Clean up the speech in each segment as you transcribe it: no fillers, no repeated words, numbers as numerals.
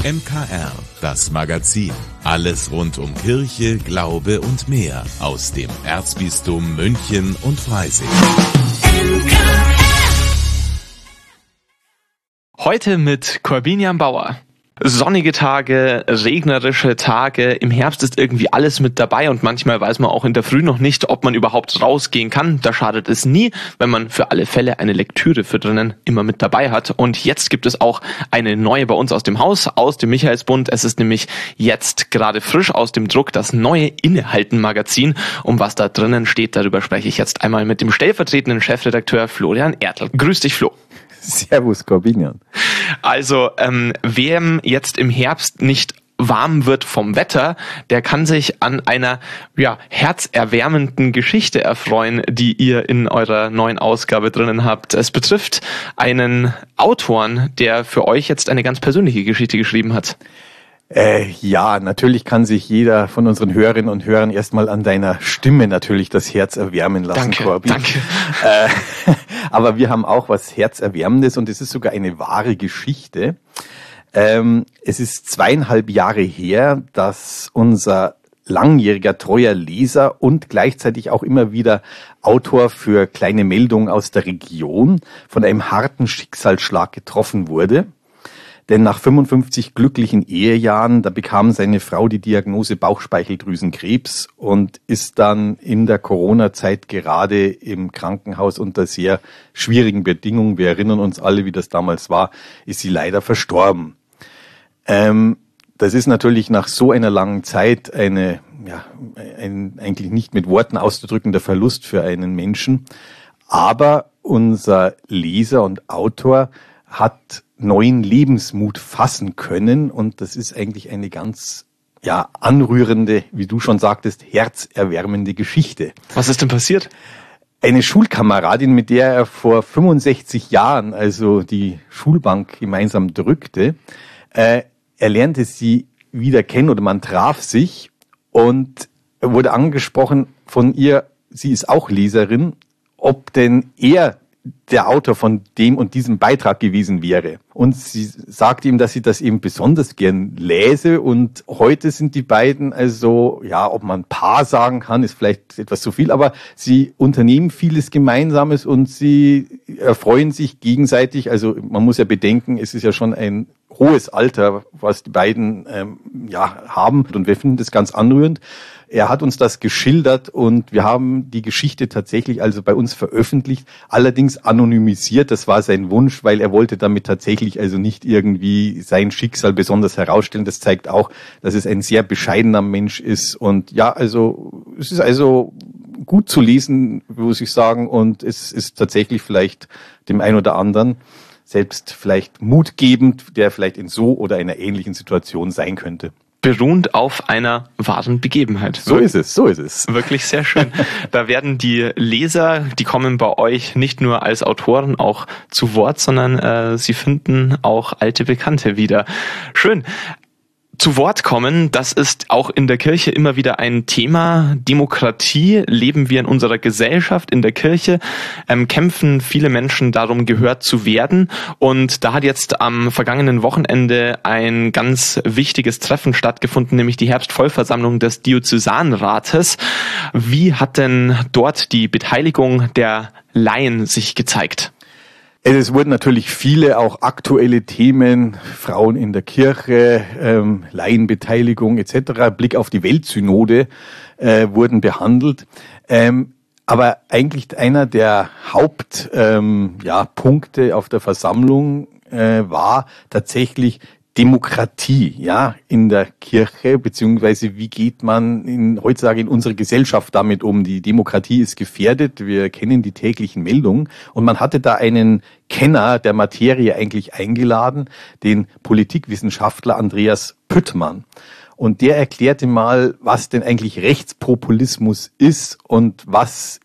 MKR, das Magazin. Alles rund um Kirche, Glaube und mehr aus dem Erzbistum München und Freising. Heute mit Corbinian Bauer. Sonnige Tage, regnerische Tage, im Herbst ist irgendwie alles mit dabei und manchmal weiß man auch in der Früh noch nicht, ob man überhaupt rausgehen kann. Da schadet es nie, wenn man für alle Fälle eine Lektüre für drinnen immer mit dabei hat. Und jetzt gibt es auch eine neue bei uns aus dem Haus, aus dem Michaelsbund. Es ist nämlich jetzt gerade frisch aus dem Druck das neue Innehalten-Magazin. Um was da drinnen steht, darüber spreche ich jetzt einmal mit dem stellvertretenden Chefredakteur Florian Ertl. Grüß dich, Flo. Servus, Corbinian. Also, wem jetzt im Herbst nicht warm wird vom Wetter, der kann sich an einer herzerwärmenden Geschichte erfreuen, die ihr in eurer neuen Ausgabe drinnen habt. Es betrifft einen Autoren, der für euch jetzt eine ganz persönliche Geschichte geschrieben hat. Ja, natürlich kann sich jeder von unseren Hörerinnen und Hörern erstmal an deiner Stimme natürlich das Herz erwärmen lassen, Corby. Danke. Aber wir haben auch was Herzerwärmendes und es ist sogar eine wahre Geschichte. Es ist 2,5 Jahre her, dass unser langjähriger treuer Leser und gleichzeitig auch immer wieder Autor für kleine Meldungen aus der Region von einem harten Schicksalsschlag getroffen wurde. Denn nach 55 glücklichen Ehejahren, da bekam seine Frau die Diagnose Bauchspeicheldrüsenkrebs und ist dann in der Corona-Zeit gerade im Krankenhaus unter sehr schwierigen Bedingungen, wir erinnern uns alle, wie das damals war, ist sie leider verstorben. Das ist natürlich nach so einer langen Zeit ein eigentlich nicht mit Worten auszudrückender Verlust für einen Menschen. Aber unser Leser und Autor hat neuen Lebensmut fassen können und das ist eigentlich eine ganz anrührende, wie du schon sagtest, herzerwärmende Geschichte. Was ist denn passiert? Eine Schulkameradin, mit der er vor 65 Jahren also die Schulbank gemeinsam drückte, er lernte sie wieder kennen oder man traf sich und wurde angesprochen von ihr, sie ist auch Leserin, ob denn er der Autor von dem und diesem Beitrag gewesen wäre. Und sie sagte ihm, dass sie das eben besonders gern läse. Und heute sind die beiden also, ob man Paar sagen kann, ist vielleicht etwas zu viel, aber sie unternehmen vieles Gemeinsames und sie erfreuen sich gegenseitig. Also man muss ja bedenken, es ist ja schon ein hohes Alter, was die beiden haben. Und wir finden das ganz anrührend. Er hat uns das geschildert und wir haben die Geschichte tatsächlich also bei uns veröffentlicht, allerdings anonymisiert. Das war sein Wunsch, weil er wollte damit tatsächlich also nicht irgendwie sein Schicksal besonders herausstellen. Das zeigt auch, dass es ein sehr bescheidener Mensch ist und es ist also gut zu lesen, muss ich sagen, und es ist tatsächlich vielleicht dem einen oder anderen selbst vielleicht mutgebend, der vielleicht in so oder einer ähnlichen Situation sein könnte. Beruhend auf einer wahren Begebenheit. So ist es. Wirklich sehr schön. Da werden die Leser, die kommen bei euch nicht nur als Autoren auch zu Wort, sondern sie finden auch alte Bekannte wieder. Schön. Zu Wort kommen, das ist auch in der Kirche immer wieder ein Thema. Demokratie, leben wir in unserer Gesellschaft, in der Kirche, kämpfen viele Menschen darum, gehört zu werden. Und da hat jetzt am vergangenen Wochenende ein ganz wichtiges Treffen stattgefunden, nämlich die Herbstvollversammlung des Diözesanrates. Wie hat denn dort die Beteiligung der Laien sich gezeigt? Es wurden natürlich viele auch aktuelle Themen, Frauen in der Kirche, Laienbeteiligung etc., Blick auf die Weltsynode wurden behandelt. Aber eigentlich einer der Hauptpunkte auf der Versammlung war tatsächlich Demokratie, in der Kirche, beziehungsweise wie geht man heutzutage in unserer Gesellschaft damit um? Die Demokratie ist gefährdet, wir kennen die täglichen Meldungen und man hatte da einen Kenner der Materie eigentlich eingeladen, den Politikwissenschaftler Andreas Püttmann. Und der erklärte mal, was denn eigentlich Rechtspopulismus ist und was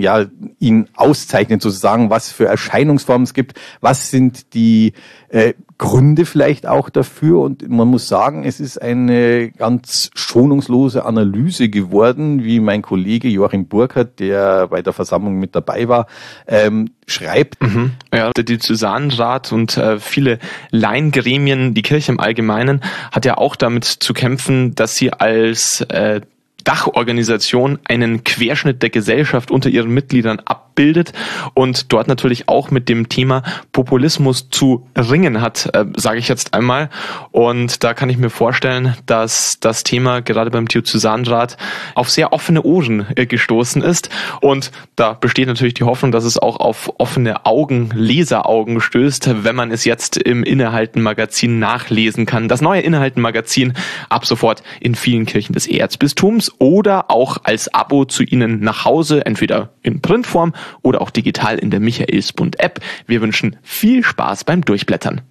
ihn auszeichnet sozusagen, was für Erscheinungsformen es gibt, was sind die Gründe vielleicht auch dafür und man muss sagen, es ist eine ganz schonungslose Analyse geworden, wie mein Kollege Joachim Burkhardt, der bei der Versammlung mit dabei war, schreibt. Ja, der Diözesanrat und viele Laiengremien, die Kirche im Allgemeinen, hat ja auch damit zu kämpfen, dass sie als Dachorganisation einen Querschnitt der Gesellschaft unter ihren Mitgliedern abbildet und dort natürlich auch mit dem Thema Populismus zu ringen hat, sage ich jetzt einmal. Und da kann ich mir vorstellen, dass das Thema gerade beim Diözesanrat auf sehr offene Ohren gestoßen ist. Und da besteht natürlich die Hoffnung, dass es auch auf offene Augen, Leseraugen stößt, wenn man es jetzt im Innehalten-Magazin nachlesen kann. Das neue Innehalten-Magazin ab sofort in vielen Kirchen des Erzbistums oder auch als Abo zu Ihnen nach Hause, entweder in Printform oder auch digital in der Michaelsbund-App. Wir wünschen viel Spaß beim Durchblättern.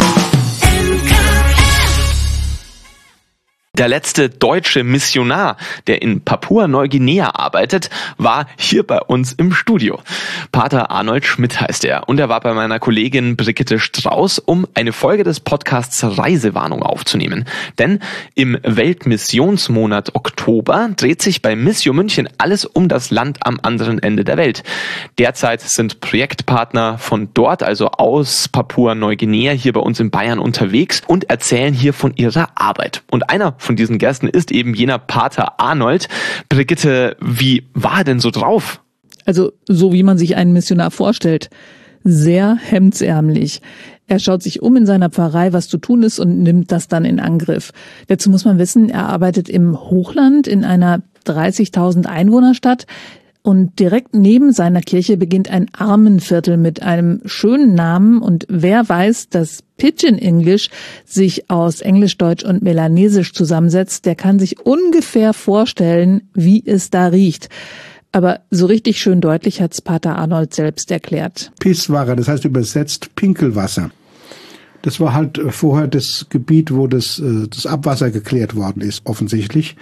Der letzte deutsche Missionar, der in Papua-Neuguinea arbeitet, war hier bei uns im Studio. Pater Arnold Schmidt heißt er und er war bei meiner Kollegin Brigitte Strauß, um eine Folge des Podcasts Reisewarnung aufzunehmen. Denn im Weltmissionsmonat Oktober dreht sich bei Missio München alles um das Land am anderen Ende der Welt. Derzeit sind Projektpartner von dort, also aus Papua-Neuguinea, hier bei uns in Bayern unterwegs und erzählen hier von ihrer Arbeit. Und einer von diesen Gästen ist eben jener Pater Arnold. Brigitte, wie war er denn so drauf? Also so wie man sich einen Missionar vorstellt. Sehr hemdsärmlich. Er schaut sich um in seiner Pfarrei, was zu tun ist und nimmt das dann in Angriff. Dazu muss man wissen, er arbeitet im Hochland in einer 30.000 Einwohnerstadt. Und direkt neben seiner Kirche beginnt ein Armenviertel mit einem schönen Namen. Und wer weiß, dass Pidgin English sich aus Englisch, Deutsch und Melanesisch zusammensetzt, der kann sich ungefähr vorstellen, wie es da riecht. Aber so richtig schön deutlich hat's Pater Arnold selbst erklärt. Pisswasser, das heißt übersetzt Pinkelwasser. Das war halt vorher das Gebiet, wo das Abwasser geklärt worden ist, offensichtlich.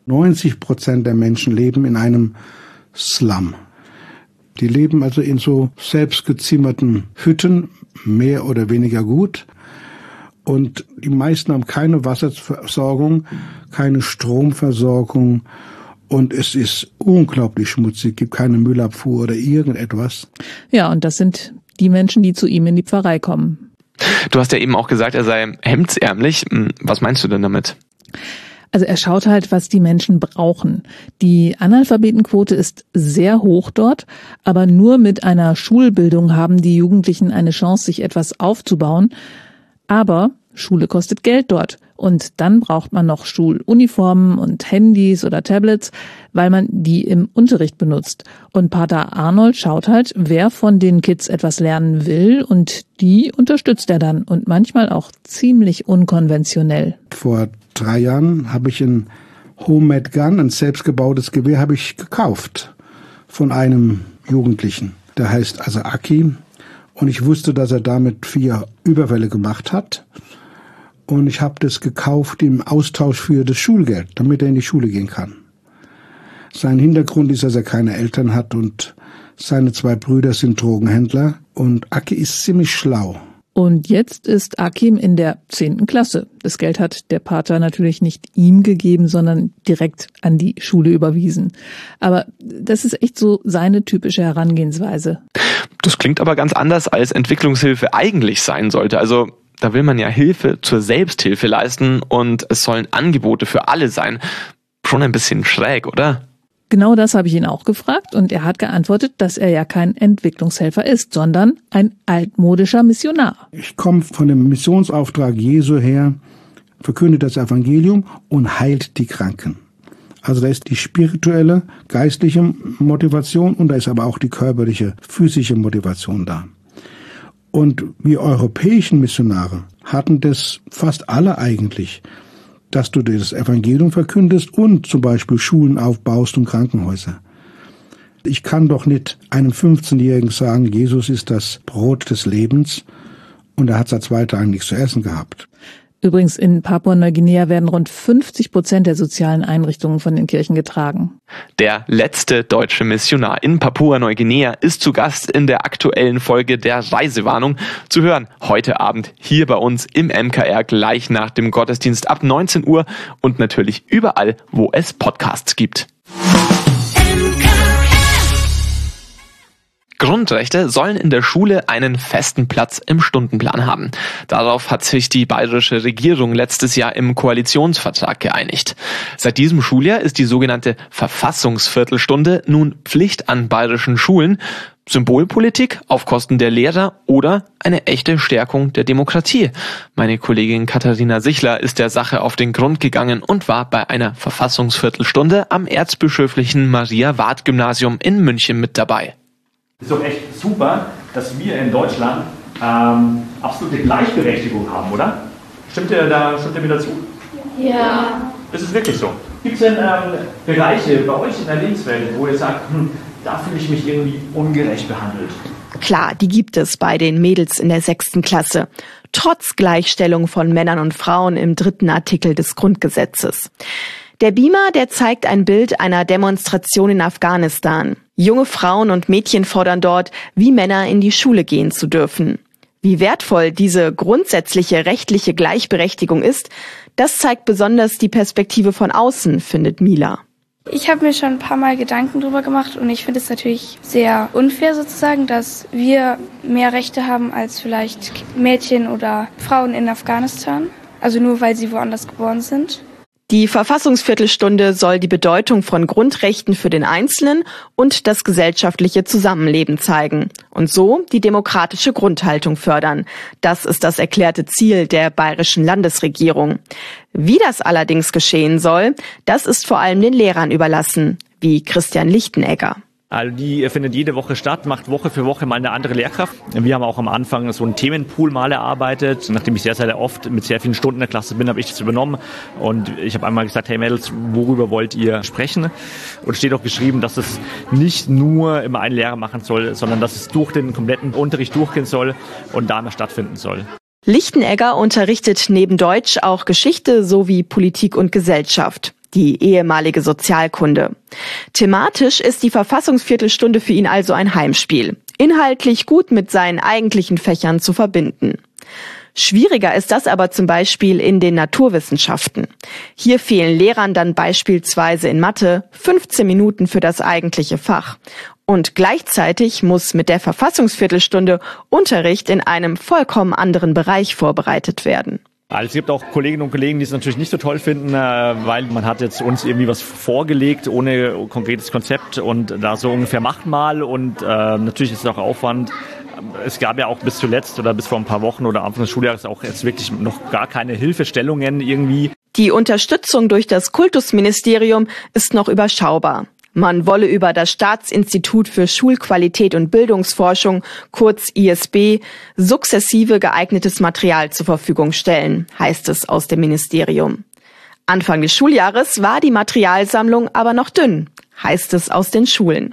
90% der Menschen leben in einem Slum. Die leben also in so selbstgezimmerten Hütten, mehr oder weniger gut. Und die meisten haben keine Wasserversorgung, keine Stromversorgung. Und es ist unglaublich schmutzig, gibt keine Müllabfuhr oder irgendetwas. Ja, und das sind die Menschen, die zu ihm in die Pfarrei kommen. Du hast ja eben auch gesagt, er sei hemdsärmlich. Was meinst du denn damit? Also er schaut halt, was die Menschen brauchen. Die Analphabetenquote ist sehr hoch dort, aber nur mit einer Schulbildung haben die Jugendlichen eine Chance, sich etwas aufzubauen. Aber Schule kostet Geld dort und dann braucht man noch Schuluniformen und Handys oder Tablets, weil man die im Unterricht benutzt. Und Pater Arnold schaut halt, wer von den Kids etwas lernen will und die unterstützt er dann und manchmal auch ziemlich unkonventionell. Vor 3 Jahren habe ich ein Homemade Gun, ein selbstgebautes Gewehr, habe ich gekauft von einem Jugendlichen. Der heißt also Aki und ich wusste, dass er damit 4 Überfälle gemacht hat. Und ich habe das gekauft im Austausch für das Schulgeld, damit er in die Schule gehen kann. Sein Hintergrund ist, dass er keine Eltern hat und seine 2 Brüder sind Drogenhändler. Und Aki ist ziemlich schlau. Und jetzt ist Akim in der 10. Klasse. Das Geld hat der Pater natürlich nicht ihm gegeben, sondern direkt an die Schule überwiesen. Aber das ist echt so seine typische Herangehensweise. Das klingt aber ganz anders, als Entwicklungshilfe eigentlich sein sollte. Also da will man ja Hilfe zur Selbsthilfe leisten und es sollen Angebote für alle sein. Schon ein bisschen schräg, oder? Genau das habe ich ihn auch gefragt und er hat geantwortet, dass er ja kein Entwicklungshelfer ist, sondern ein altmodischer Missionar. Ich komme von dem Missionsauftrag Jesu her, verkündet das Evangelium und heilt die Kranken. Also da ist die spirituelle, geistliche Motivation und da ist aber auch die körperliche, physische Motivation da. Und wir europäischen Missionare hatten das fast alle eigentlich, dass du das Evangelium verkündest und zum Beispiel Schulen aufbaust und Krankenhäuser. Ich kann doch nicht einem 15-Jährigen sagen, Jesus ist das Brot des Lebens und er hat seit 2 Tagen nichts zu essen gehabt. Übrigens, in Papua-Neuguinea werden rund 50% der sozialen Einrichtungen von den Kirchen getragen. Der letzte deutsche Missionar in Papua-Neuguinea ist zu Gast in der aktuellen Folge der Reisewarnung. Zu hören heute Abend hier bei uns im MKR gleich nach dem Gottesdienst ab 19 Uhr und natürlich überall, wo es Podcasts gibt. Grundrechte sollen in der Schule einen festen Platz im Stundenplan haben. Darauf hat sich die bayerische Regierung letztes Jahr im Koalitionsvertrag geeinigt. Seit diesem Schuljahr ist die sogenannte Verfassungsviertelstunde nun Pflicht an bayerischen Schulen. Symbolpolitik auf Kosten der Lehrer oder eine echte Stärkung der Demokratie? Meine Kollegin Katharina Sichler ist der Sache auf den Grund gegangen und war bei einer Verfassungsviertelstunde am Erzbischöflichen Maria-Ward-Gymnasium in München mit dabei. Es ist doch echt super, dass wir in Deutschland absolute Gleichberechtigung haben, oder? Stimmt ihr mir dazu? Ja. Ist es wirklich so? Gibt es denn Bereiche bei euch in der Lebenswelt, wo ihr sagt, da fühle ich mich irgendwie ungerecht behandelt? Klar, die gibt es bei den Mädels in der 6. Klasse. Trotz Gleichstellung von Männern und Frauen im 3. Artikel des Grundgesetzes. Der Beamer, der zeigt ein Bild einer Demonstration in Afghanistan. Junge Frauen und Mädchen fordern dort, wie Männer in die Schule gehen zu dürfen. Wie wertvoll diese grundsätzliche rechtliche Gleichberechtigung ist, das zeigt besonders die Perspektive von außen, findet Mila. Ich habe mir schon ein paar Mal Gedanken drüber gemacht und ich finde es natürlich sehr unfair sozusagen, dass wir mehr Rechte haben als vielleicht Mädchen oder Frauen in Afghanistan. Also nur weil sie woanders geboren sind. Die Verfassungsviertelstunde soll die Bedeutung von Grundrechten für den Einzelnen und das gesellschaftliche Zusammenleben zeigen und so die demokratische Grundhaltung fördern. Das ist das erklärte Ziel der bayerischen Landesregierung. Wie das allerdings geschehen soll, das ist vor allem den Lehrern überlassen, wie Christian Lichtenegger. Also die findet jede Woche statt, macht Woche für Woche mal eine andere Lehrkraft. Wir haben auch am Anfang so einen Themenpool mal erarbeitet. Nachdem ich sehr, sehr oft mit sehr vielen Stunden in der Klasse bin, habe ich das übernommen. Und ich habe einmal gesagt, hey Mädels, worüber wollt ihr sprechen? Und es steht auch geschrieben, dass es nicht nur immer ein Lehrer machen soll, sondern dass es durch den kompletten Unterricht durchgehen soll und da immer stattfinden soll. Lichtenegger unterrichtet neben Deutsch auch Geschichte sowie Politik und Gesellschaft. Die ehemalige Sozialkunde. Thematisch ist die Verfassungsviertelstunde für ihn also ein Heimspiel. Inhaltlich gut mit seinen eigentlichen Fächern zu verbinden. Schwieriger ist das aber zum Beispiel in den Naturwissenschaften. Hier fehlen Lehrern dann beispielsweise in Mathe 15 Minuten für das eigentliche Fach. Und gleichzeitig muss mit der Verfassungsviertelstunde Unterricht in einem vollkommen anderen Bereich vorbereitet werden. Also es gibt auch Kolleginnen und Kollegen, die es natürlich nicht so toll finden, weil man hat jetzt uns irgendwie was vorgelegt, ohne konkretes Konzept und da so ungefähr macht mal und natürlich ist es auch Aufwand. Es gab ja auch bis zuletzt oder bis vor ein paar Wochen oder Anfang des Schuljahres auch jetzt wirklich noch gar keine Hilfestellungen irgendwie. Die Unterstützung durch das Kultusministerium ist noch überschaubar. Man wolle über das Staatsinstitut für Schulqualität und Bildungsforschung, kurz ISB, sukzessive geeignetes Material zur Verfügung stellen, heißt es aus dem Ministerium. Anfang des Schuljahres war die Materialsammlung aber noch dünn, heißt es aus den Schulen.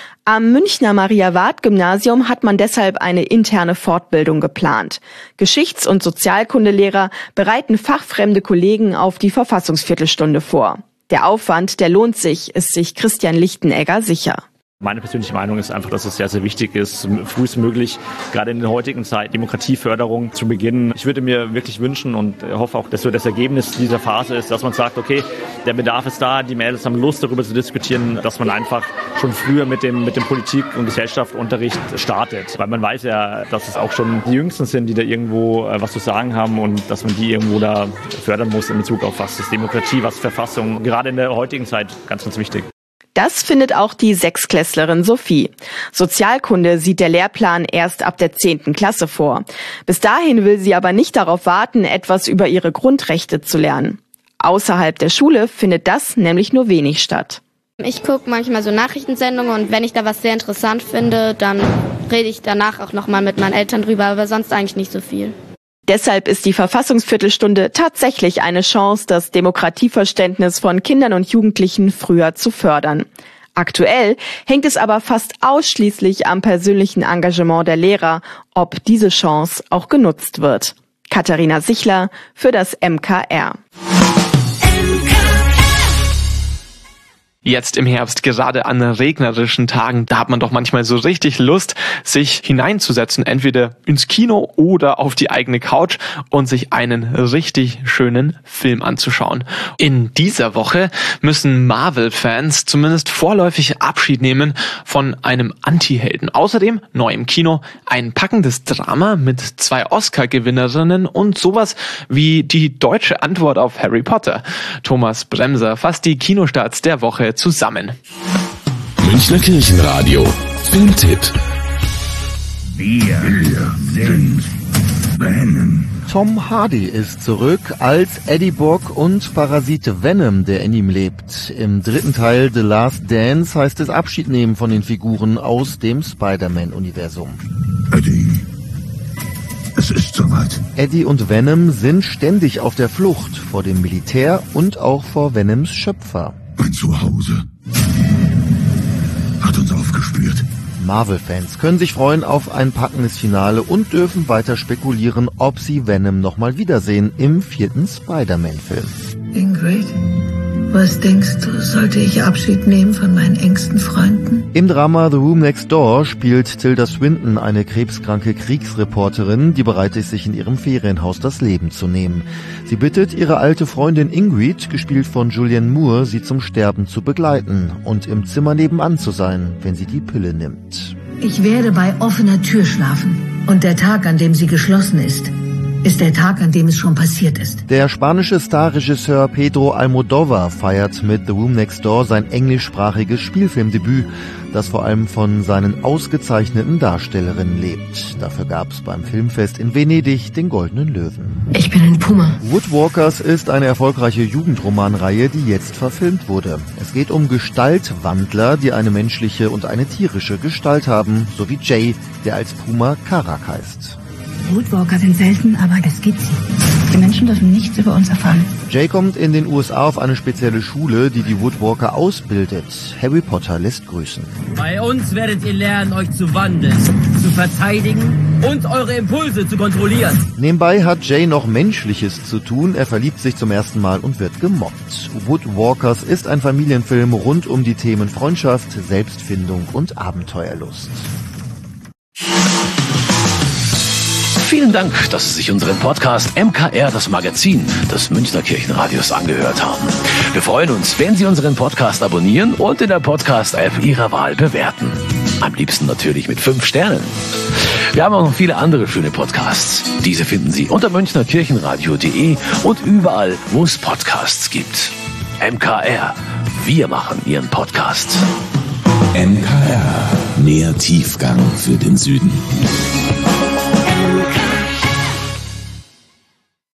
Am Münchner Maria-Ward-Gymnasium hat man deshalb eine interne Fortbildung geplant. Geschichts- und Sozialkundelehrer bereiten fachfremde Kollegen auf die Verfassungsviertelstunde vor. Der Aufwand, der lohnt sich, ist sich Christian Lichtenegger sicher. Meine persönliche Meinung ist einfach, dass es sehr, sehr wichtig ist, frühestmöglich, gerade in der heutigen Zeit, Demokratieförderung zu beginnen. Ich würde mir wirklich wünschen und hoffe auch, dass so das Ergebnis dieser Phase ist, dass man sagt, okay, der Bedarf ist da, die Mädels haben Lust, darüber zu diskutieren, dass man einfach schon früher mit dem Politik- und Gesellschaftsunterricht startet. Weil man weiß ja, dass es auch schon die Jüngsten sind, die da irgendwo was zu sagen haben und dass man die irgendwo da fördern muss in Bezug auf was ist Demokratie, was Verfassung, gerade in der heutigen Zeit ganz, ganz wichtig. Das findet auch die Sechsklässlerin Sophie. Sozialkunde sieht der Lehrplan erst ab der 10. Klasse vor. Bis dahin will sie aber nicht darauf warten, etwas über ihre Grundrechte zu lernen. Außerhalb der Schule findet das nämlich nur wenig statt. Ich gucke manchmal so Nachrichtensendungen und wenn ich da was sehr interessant finde, dann rede ich danach auch nochmal mit meinen Eltern drüber, aber sonst eigentlich nicht so viel. Deshalb ist die Verfassungsviertelstunde tatsächlich eine Chance, das Demokratieverständnis von Kindern und Jugendlichen früher zu fördern. Aktuell hängt es aber fast ausschließlich am persönlichen Engagement der Lehrer, ob diese Chance auch genutzt wird. Katharina Sichler für das MKR. Jetzt im Herbst, gerade an regnerischen Tagen, da hat man doch manchmal so richtig Lust, sich hineinzusetzen, entweder ins Kino oder auf die eigene Couch und sich einen richtig schönen Film anzuschauen. In dieser Woche müssen Marvel-Fans zumindest vorläufig Abschied nehmen von einem Anti-Helden. Außerdem, neu im Kino, ein packendes Drama mit 2 Oscar-Gewinnerinnen und sowas wie die deutsche Antwort auf Harry Potter. Thomas Bremser fasst die Kinostarts der Woche zusammen. Münchner Kirchenradio. Filmtipp. Wir sind Venom. Tom Hardy ist zurück als Eddie Brock und Parasite Venom, der in ihm lebt. Im 3. Teil The Last Dance heißt es Abschied nehmen von den Figuren aus dem Spider-Man-Universum. Eddie, es ist soweit. Eddie und Venom sind ständig auf der Flucht vor dem Militär und auch vor Venoms Schöpfer. Mein Zuhause hat uns aufgespürt. Marvel-Fans können sich freuen auf ein packendes Finale und dürfen weiter spekulieren, ob sie Venom nochmal wiedersehen im 4. Spider-Man-Film. Ingrid, was denkst du, sollte ich Abschied nehmen von meinen engsten Freunden? Im Drama The Room Next Door spielt Tilda Swinton eine krebskranke Kriegsreporterin, die bereit ist, sich in ihrem Ferienhaus das Leben zu nehmen. Sie bittet ihre alte Freundin Ingrid, gespielt von Julianne Moore, sie zum Sterben zu begleiten und im Zimmer nebenan zu sein, wenn sie die Pille nimmt. Ich werde bei offener Tür schlafen. Und der Tag, an dem sie geschlossen ist der Tag, an dem es schon passiert ist. Der spanische Starregisseur Pedro Almodóvar feiert mit The Room Next Door sein englischsprachiges Spielfilmdebüt, das vor allem von seinen ausgezeichneten Darstellerinnen lebt. Dafür gab es beim Filmfest in Venedig den Goldenen Löwen. Ich bin ein Puma. Woodwalkers ist eine erfolgreiche Jugendromanreihe, die jetzt verfilmt wurde. Es geht um Gestaltwandler, die eine menschliche und eine tierische Gestalt haben, sowie Jay, der als Puma Karak heißt. Woodwalker sind selten, aber es gibt sie. Die Menschen dürfen nichts über uns erfahren. Jay kommt in den USA auf eine spezielle Schule, die die Woodwalker ausbildet. Harry Potter lässt grüßen. Bei uns werdet ihr lernen, euch zu wandeln, zu verteidigen und eure Impulse zu kontrollieren. Nebenbei hat Jay noch Menschliches zu tun. Er verliebt sich zum ersten Mal und wird gemobbt. Woodwalkers ist ein Familienfilm rund um die Themen Freundschaft, Selbstfindung und Abenteuerlust. Vielen Dank, dass Sie sich unseren Podcast MKR, das Magazin des Münchner Kirchenradios, angehört haben. Wir freuen uns, wenn Sie unseren Podcast abonnieren und in der Podcast-App Ihrer Wahl bewerten. Am liebsten natürlich mit 5 Sternen. Wir haben auch noch viele andere schöne Podcasts. Diese finden Sie unter münchnerkirchenradio.de und überall, wo es Podcasts gibt. MKR, wir machen Ihren Podcast. MKR, mehr Tiefgang für den Süden.